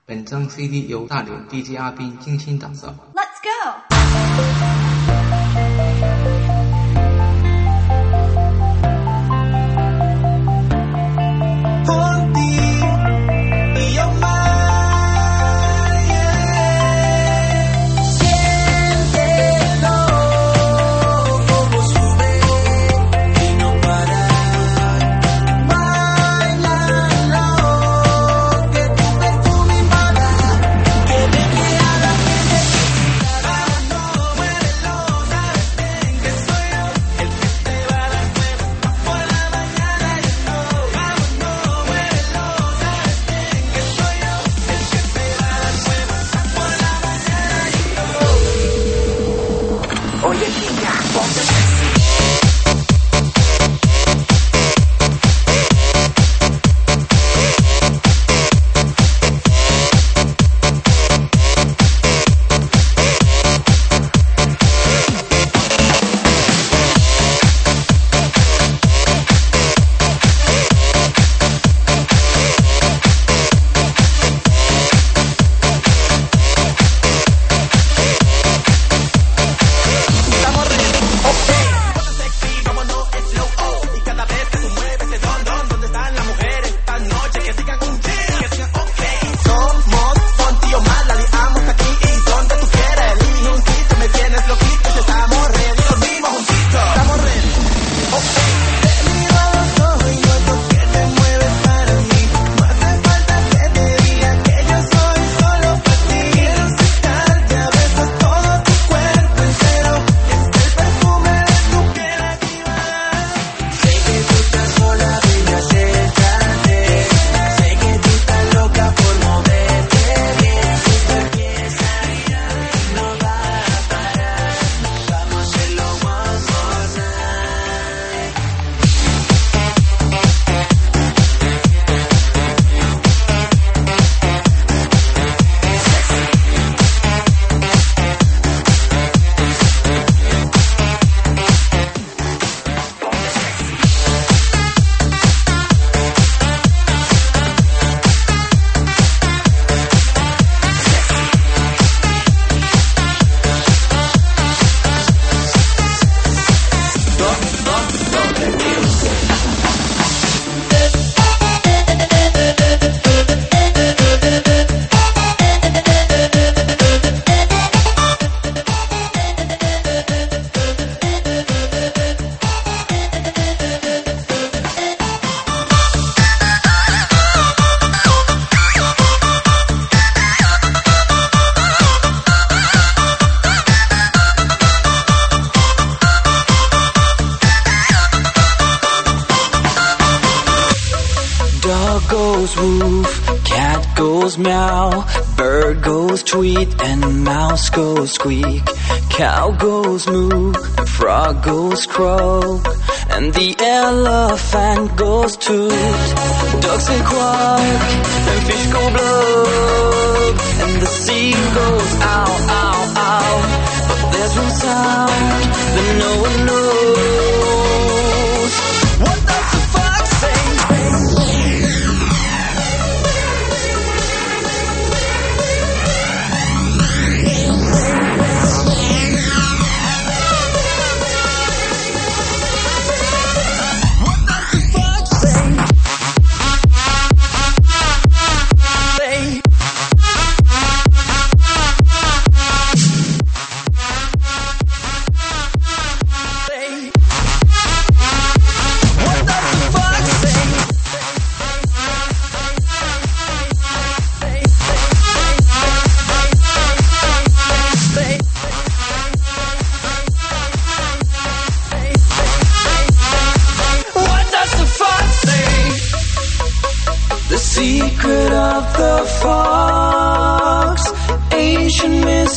本张 CD 由大连 DJ 阿斌精心打造。 Let's go! Goes woof, cat goes meow, bird goes tweet, and mouse goes squeak. Cow goes moo, frog goes croak, and the elephant goes toot. Ducks they quack, and fish go blub, and the sea goes ow, ow, ow. But there's one sound that no one knows. What does the fox say? Secret of the fox, ancient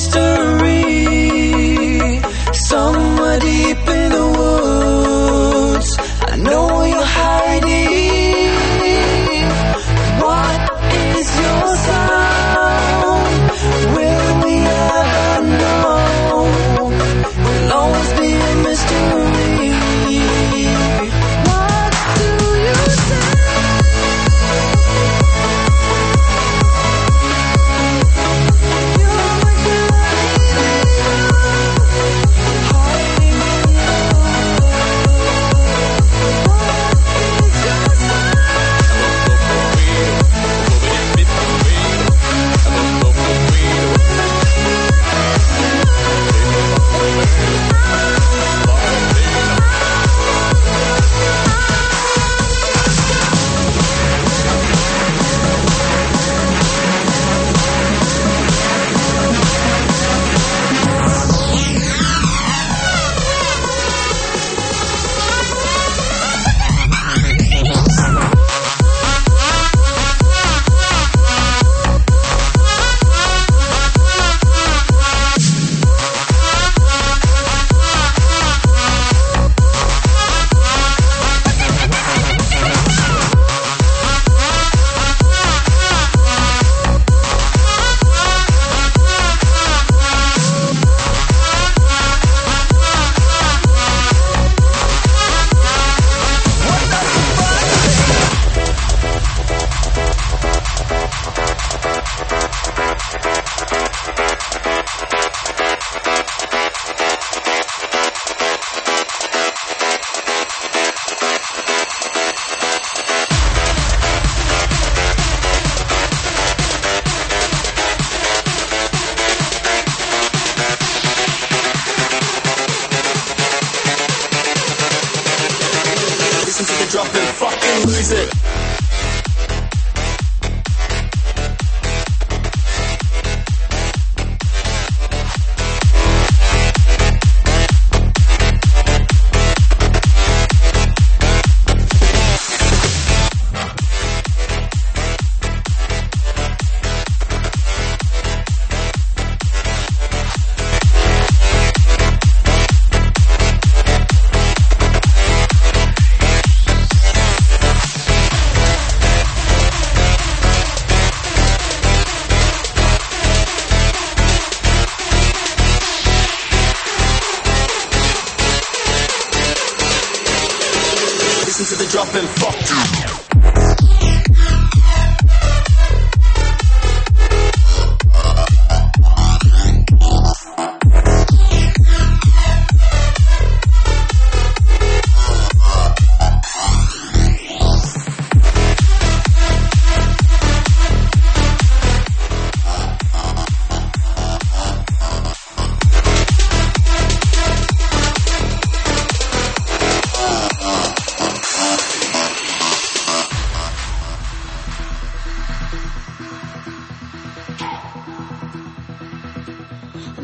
mystery. Somewhere deep in the woods, I know you're hiding. What is your sound? Will we ever know? It'll always be a mystery. What do you say?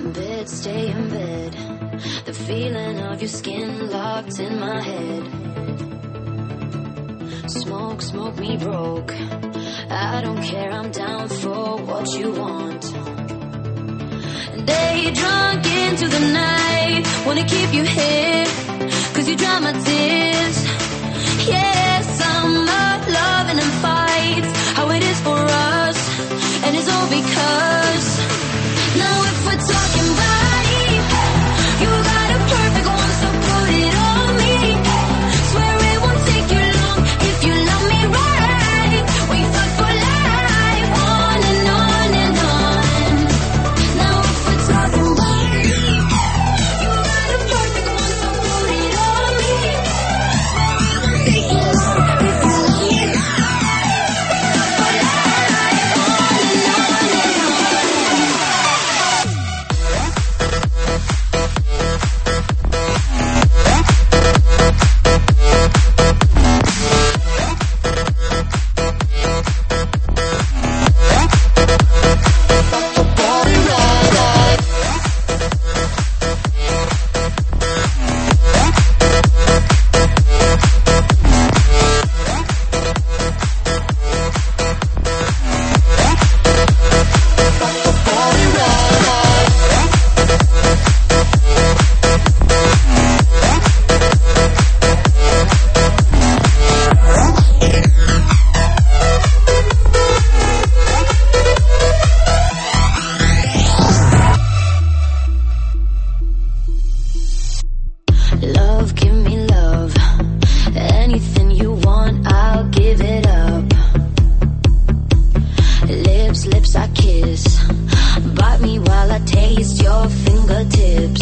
bed, stay in bed. The feeling of your skin locked in my head. Smoke, smoke me broke. I don't care, I'm down for what you want. Day drunk into the night, wanna keep you here, 'cause you dry my tears. Yeah, summer, loving and fights, how it is for us, and it's all because now if we're talking body, you got a perfect one, so put it on me. Swear it won't take you long if you love me right. We fuck for life, on and on and on. Now if we're talking body, you got a perfect one, so put it on me. Take you long if you love me right. For life, on and on and on. Love, give me love. Anything you want, I'll give it up. Lips, lips I kiss. Bite me while I taste your fingertips.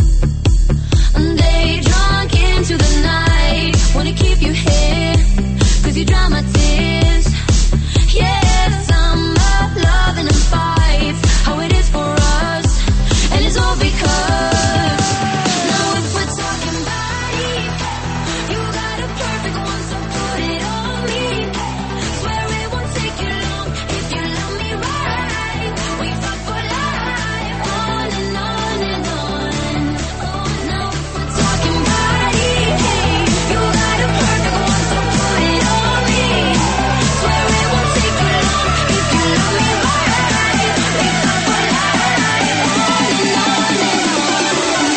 Day drunk into the night, wanna keep you here, 'cause you dry my tears. Yeah, summer, loving and fights, how it is for us, and it's all because now if we're talking body, you got a perfect one, so put it on me. Swear it won't take you long if you love me right. We fuck for life, on and on and on. Oh, now if we're talking body, you got a perfect one, so put it on me. Swear it won't take you long if you love me right. We fuck for life, on and on and on.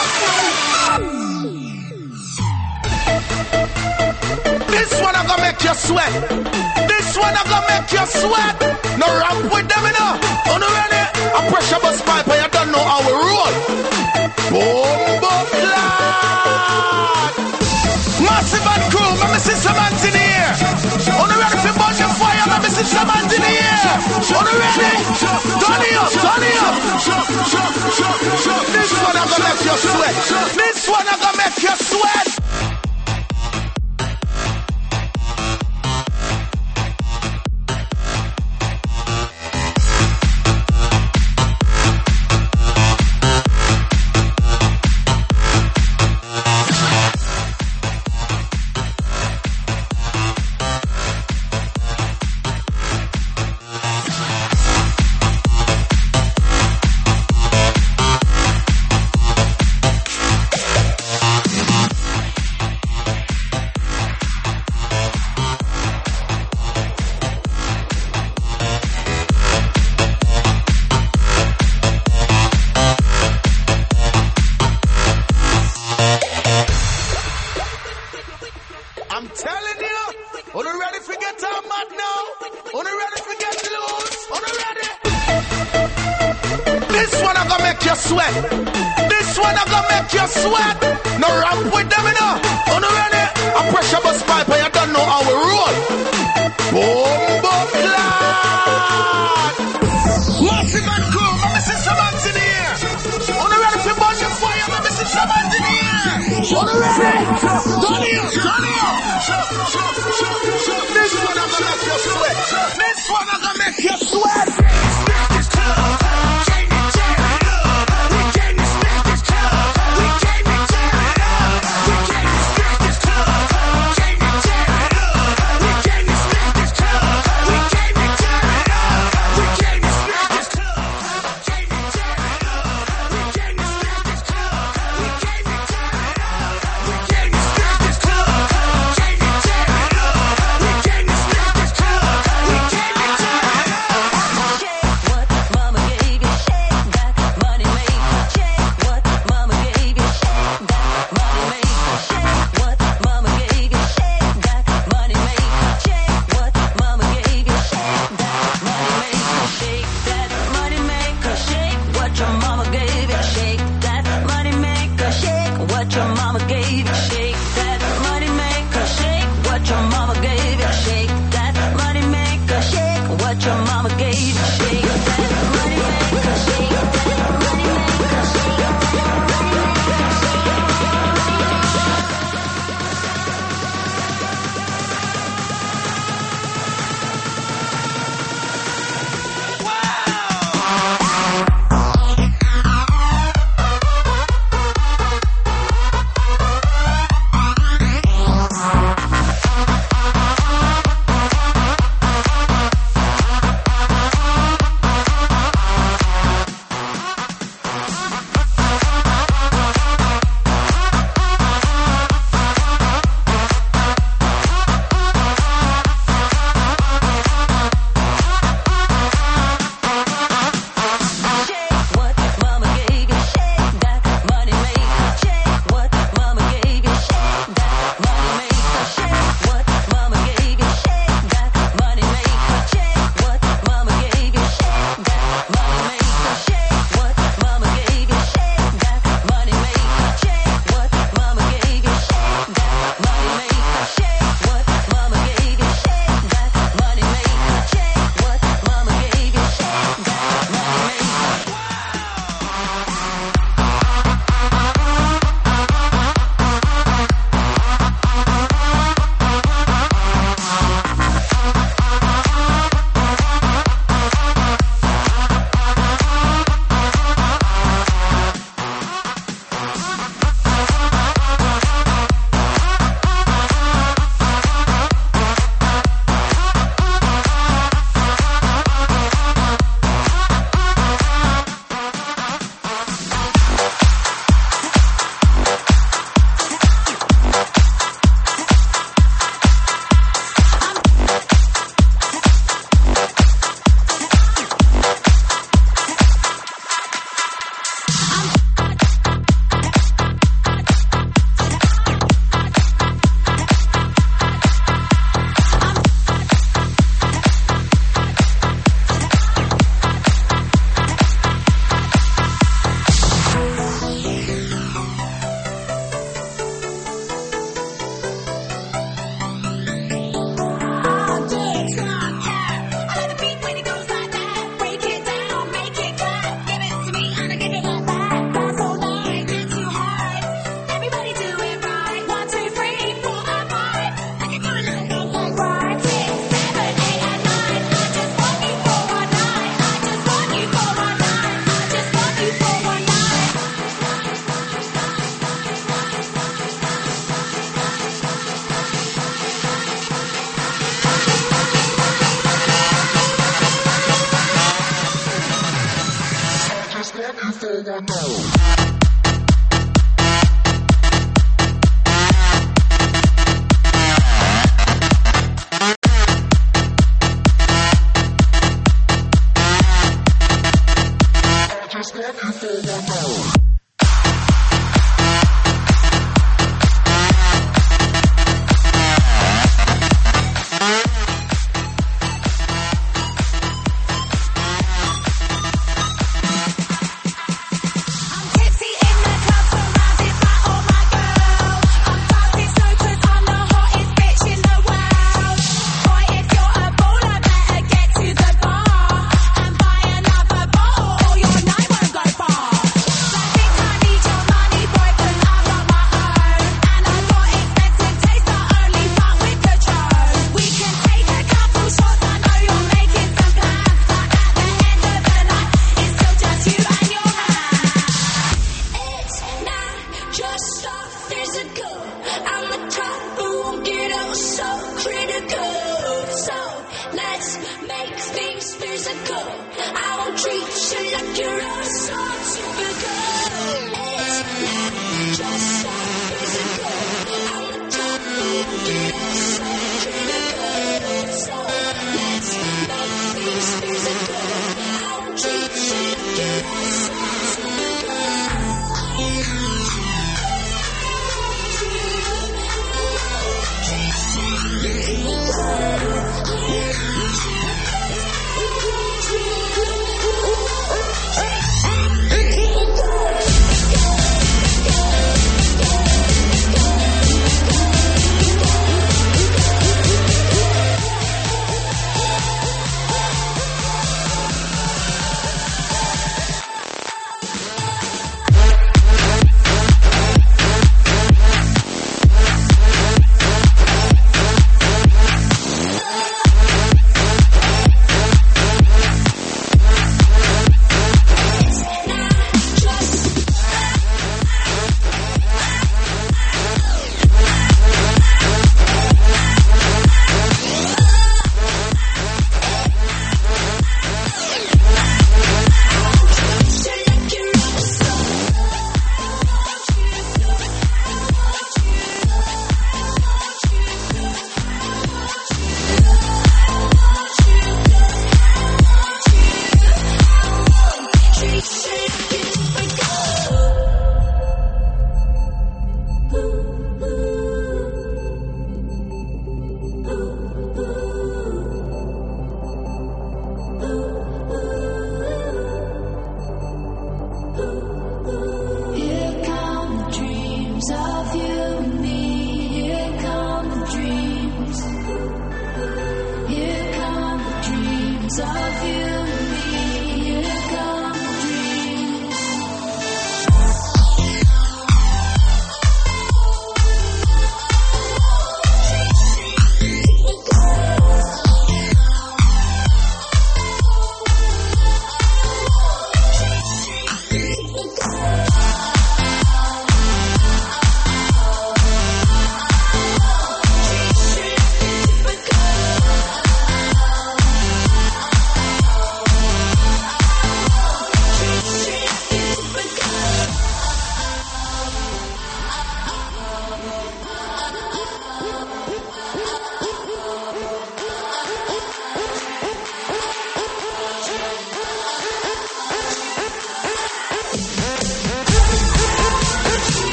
This one I gonna make you sweat. This one I gonna make you sweat. No ramp with them enough. On the ready? A pressure bus pipe and you don't know how we roll. Boom, boom, lad. Massive and crew, let me see some hands in the air. On the ready for burn the fire, let me see some hands in the air. On the ready? Turn it up, turn it up. This one I gonna make you sweat. This one I gonna make you sweat. I'm telling you, are you ready for get on mad now? Are you ready for get loose? Are you ready? This one I gonna make you sweat. This one I gonna make you sweat. No ramp with them enough. Are you ready? A pressure bus pipe and you don't know how we roll. Boom, boom, lad. Massive and crew, let me see some hands in the air. Are you ready for burn the fire? Let me see some hands in the air. Are you ready? Turn it up, turn it up. This one I'm gonna make you sweat. This one I'm gonna make you sweat.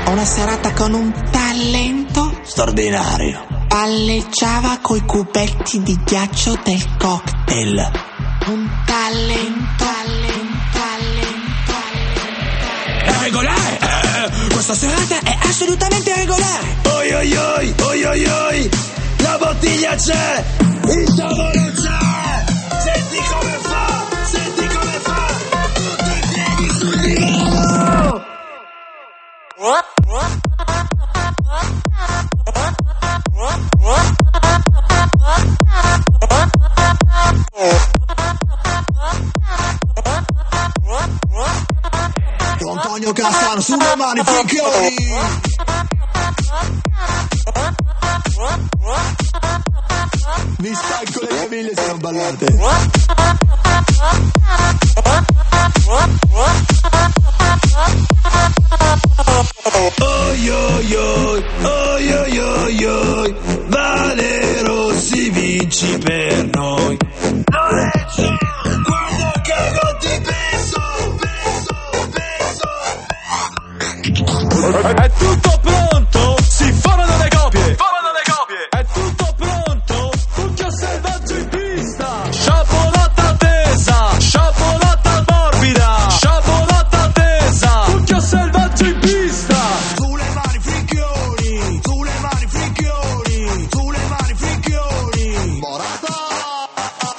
Una serata con un talento straordinario. palleggiava coi cubetti di ghiaccio del cocktail. Un talento. È regolare, questa serata è assolutamente regolare. Oi oi oi, oi oi oi, la bottiglia c'è, il tavolo c'è. Senti come fa, tutti i piedi sul divano. Antonio Cassano, sulle mani, finchioni. Mi stanco le famiglie se non ballate. Oi oi oi, oi oi oi oi, Vale Rossi vinci per noi. Lorenzo, quando cago ti penso. È tutto pronto, si formano le copie. È tutto pronto, cucchia selvaggio in pista. Sciapolata tesa, sciapolata morbida. Sciapolata tesa, cucchia selvaggio in pista. Sulle mani finchioni, sulle mani finchioni, sulle mani finchioni. Morata.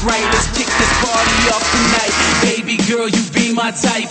right, let's kick this party off tonight. Baby girl, you be my type.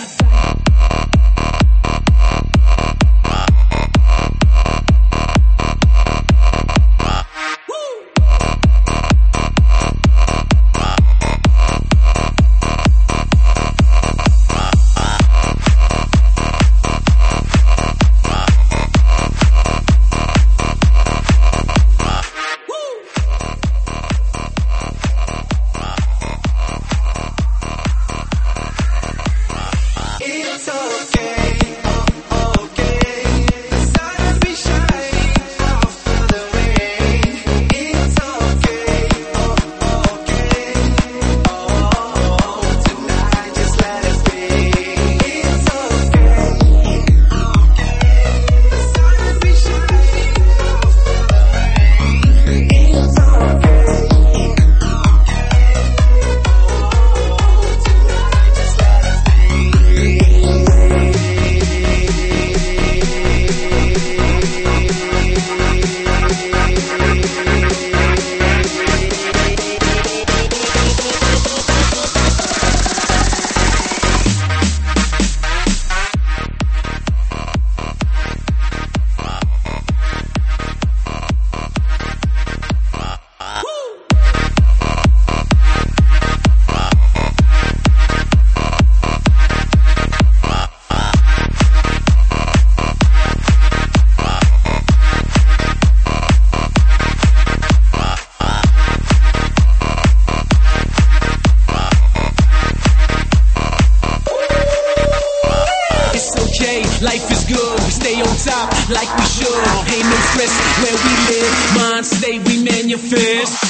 Life is good, we stay on top like we should. Ain't no stress where we live, mind stay, we manifest.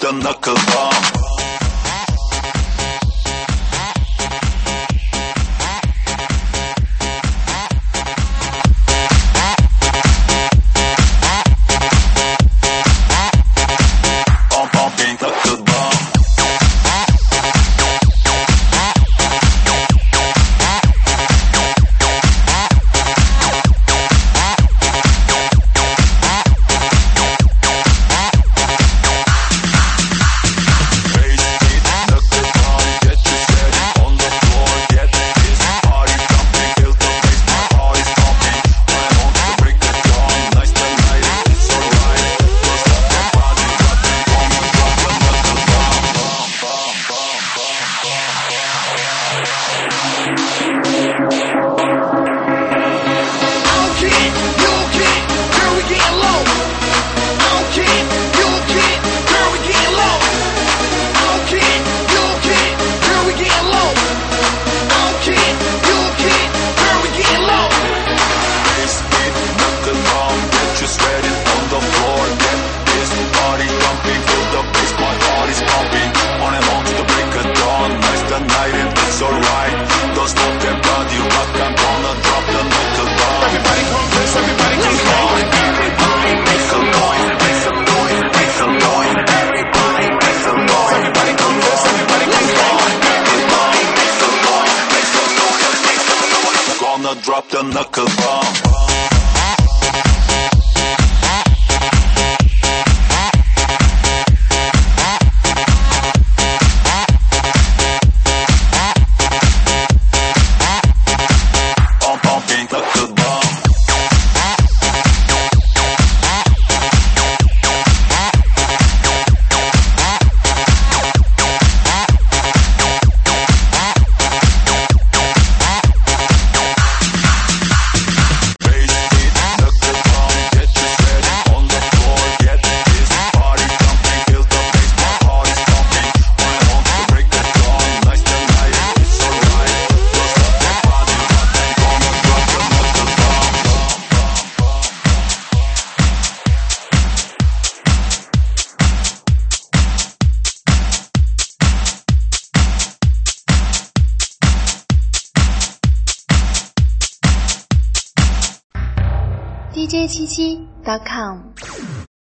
the knuckle bomb. Drop the knuckle bomb. dj77.com